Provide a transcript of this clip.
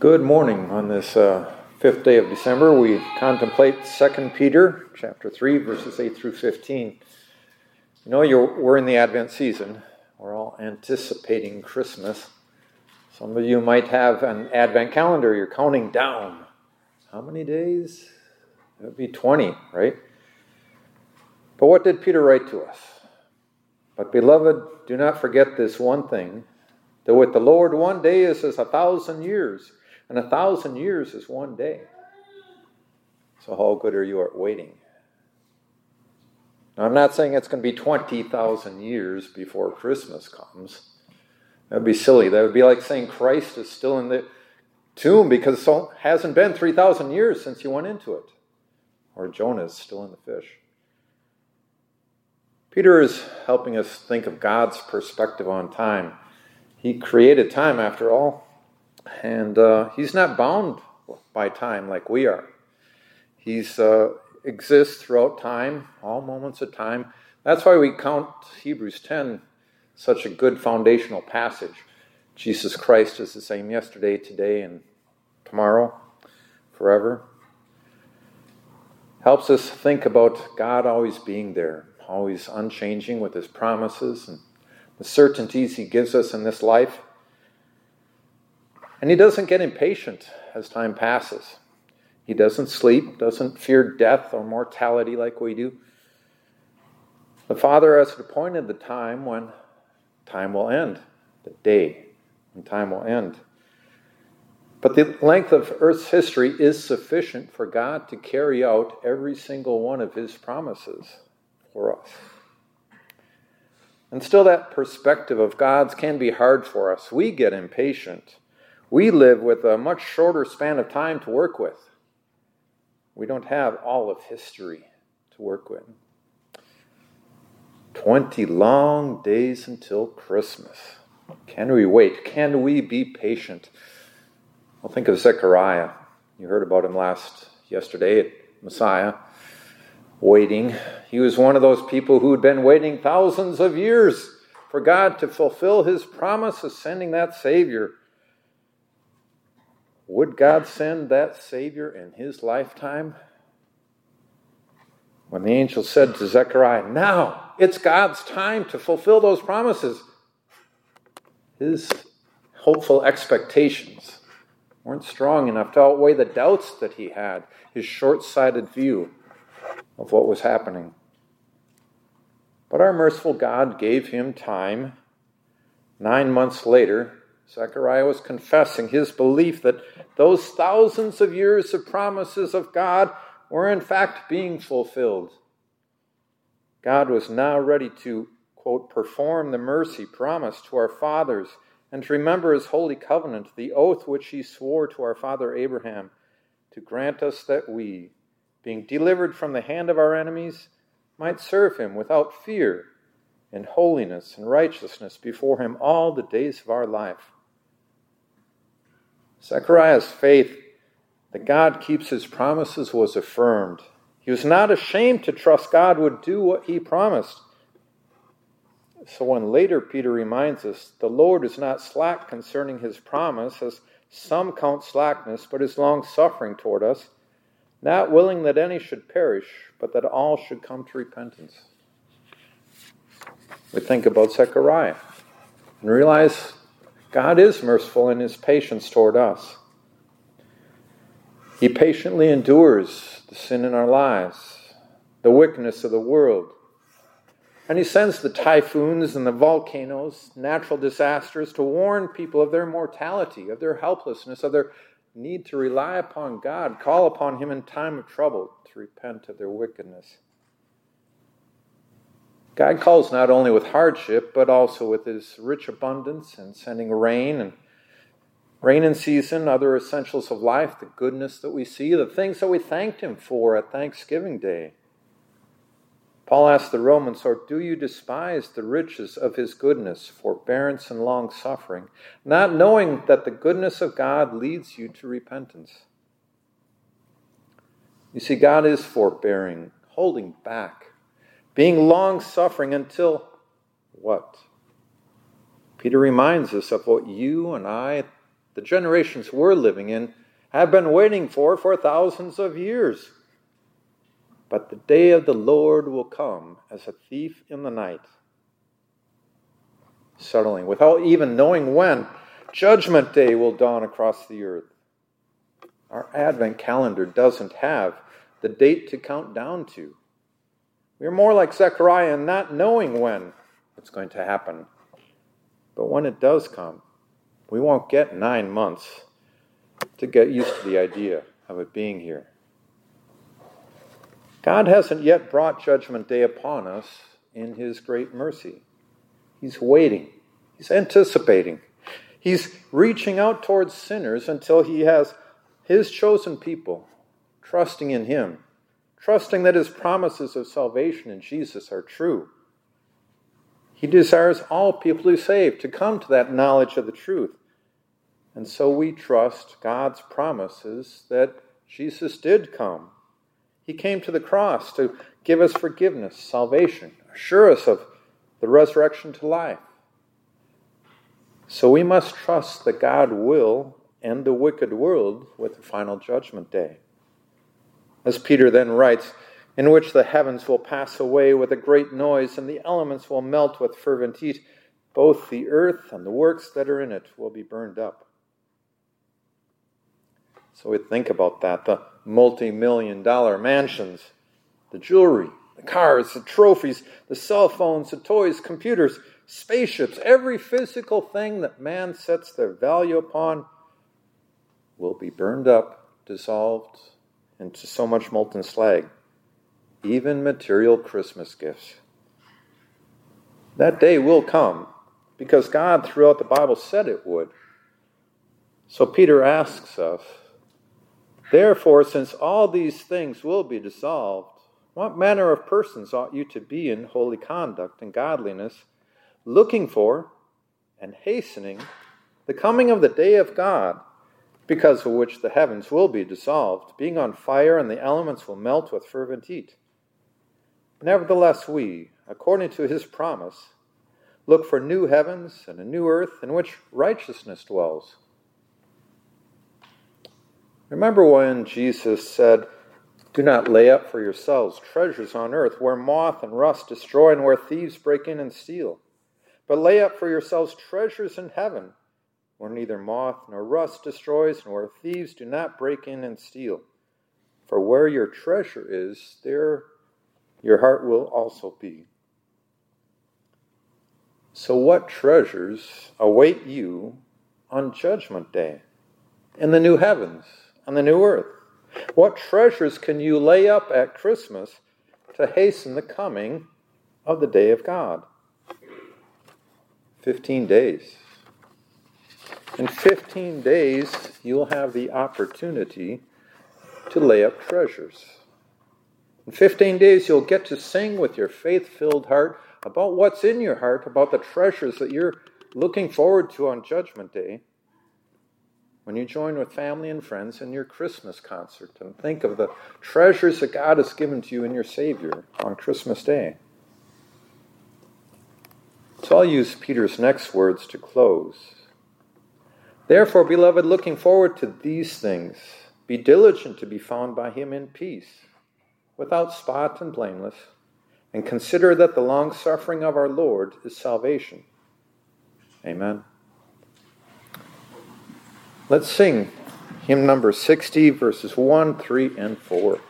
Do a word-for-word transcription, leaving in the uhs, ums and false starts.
Good morning. On this uh, fifth day of December, we contemplate Second Peter chapter three, verses eight through fifteen. You know, you're, we're in the Advent season. We're all anticipating Christmas. Some of you might have an Advent calendar. You're counting down. How many days? It would be twenty, right? But what did Peter write to us? But beloved, do not forget this one thing, that with the Lord one day is as a thousand years, and a thousand years is one day. So how good are you at waiting? Now, I'm not saying it's going to be twenty thousand years before Christmas comes. That would be silly. That would be like saying Christ is still in the tomb because it hasn't been three thousand years since you went into it. Or Jonah is still in the fish. Peter is helping us think of God's perspective on time. He created time, after all, and uh, he's not bound by time like we are. He uh, exists throughout time, all moments of time. That's why we count Hebrews ten such a good foundational passage. Jesus Christ is the same yesterday, today, and tomorrow, forever. Helps us think about God always being there, always unchanging with his promises and the certainties he gives us in this life. And he doesn't get impatient as time passes. He doesn't sleep, doesn't fear death or mortality like we do. The Father has appointed the time when time will end, the day when time will end. But the length of Earth's history is sufficient for God to carry out every single one of his promises for us. And still that perspective of God's can be hard for us. We get impatient. We live with a much shorter span of time to work with. We don't have all of history to work with. Twenty long days until Christmas. Can we wait? Can we be patient? Well, think of Zechariah. You heard about him last yesterday at Messiah. Waiting. He was one of those people who had been waiting thousands of years for God to fulfill his promise of sending that Savior. Would God send that Savior in his lifetime? When the angel said to Zechariah, now it's God's time to fulfill those promises, his hopeful expectations weren't strong enough to outweigh the doubts that he had, his short-sighted view of what was happening. But our merciful God gave him time. Nine months later, Zechariah was confessing his belief that those thousands of years of promises of God were in fact being fulfilled. God was now ready to, quote, perform the mercy promised to our fathers and to remember his holy covenant, the oath which he swore to our father Abraham, to grant us that we, being delivered from the hand of our enemies, might serve him without fear in holiness and righteousness before him all the days of our life. Zechariah's faith that God keeps his promises was affirmed. He was not ashamed to trust God would do what he promised. So when later Peter reminds us, the Lord is not slack concerning his promise, as some count slackness, but is long-suffering toward us, not willing that any should perish, but that all should come to repentance. We think about Zechariah and realize God is merciful in his patience toward us. He patiently endures the sin in our lives, the wickedness of the world. And he sends the typhoons and the volcanoes, natural disasters, to warn people of their mortality, of their helplessness, of their need to rely upon God, call upon him in time of trouble to repent of their wickedness. God calls not only with hardship, but also with his rich abundance and sending rain and rain in season, other essentials of life, the goodness that we see, the things that we thanked him for at Thanksgiving Day. Paul asked the Romans, or do you despise the riches of his goodness, forbearance and long-suffering, not knowing that the goodness of God leads you to repentance? You see, God is forbearing, holding back, being long-suffering until what? Peter reminds us of what you and I the generations we're living in have been waiting for for thousands of years. But the day of the Lord will come as a thief in the night. Suddenly, without even knowing when, Judgment Day will dawn across the earth. Our Advent calendar doesn't have the date to count down to. We're more like Zechariah in not knowing when it's going to happen. But when it does come, we won't get nine months to get used to the idea of it being here. God hasn't yet brought Judgment Day upon us in his great mercy. He's waiting. He's anticipating. He's reaching out towards sinners until he has his chosen people trusting in him, trusting that his promises of salvation in Jesus are true. He desires all people who saved to come to that knowledge of the truth. And so we trust God's promises that Jesus did come. He came to the cross to give us forgiveness, salvation, assure us of the resurrection to life. So we must trust that God will end the wicked world with the final judgment day. As Peter then writes, in which the heavens will pass away with a great noise, and the elements will melt with fervent heat. Both the earth and the works that are in it will be burned up. So we think about that, the multi-million dollar mansions, the jewelry, the cars, the trophies, the cell phones, the toys, computers, spaceships, every physical thing that man sets their value upon will be burned up, dissolved into so much molten slag. Even material Christmas gifts. That day will come because God throughout the Bible said it would. So Peter asks us, therefore, since all these things will be dissolved, what manner of persons ought you to be in holy conduct and godliness, looking for and hastening the coming of the day of God, because of which the heavens will be dissolved, being on fire, and the elements will melt with fervent heat? Nevertheless, we, according to his promise, look for new heavens and a new earth in which righteousness dwells. Remember when Jesus said, do not lay up for yourselves treasures on earth, where moth and rust destroy and where thieves break in and steal. But lay up for yourselves treasures in heaven, where neither moth nor rust destroys and where thieves do not break in and steal. For where your treasure is, there your heart will also be. So what treasures await you on Judgment Day, in the new heavens and the new earth? What treasures can you lay up at Christmas to hasten the coming of the day of God? Fifteen days. In fifteen days, you'll have the opportunity to lay up treasures. In fifteen days, you'll get to sing with your faith-filled heart about what's in your heart, about the treasures that you're looking forward to on Judgment Day. When you join with family and friends in your Christmas concert and think of the treasures that God has given to you in your Savior on Christmas Day. So I'll use Peter's next words to close. Therefore, beloved, looking forward to these things, be diligent to be found by him in peace, without spot and blameless, and consider that the long-suffering of our Lord is salvation. Amen. Let's sing hymn number sixty, verses one, three, and four.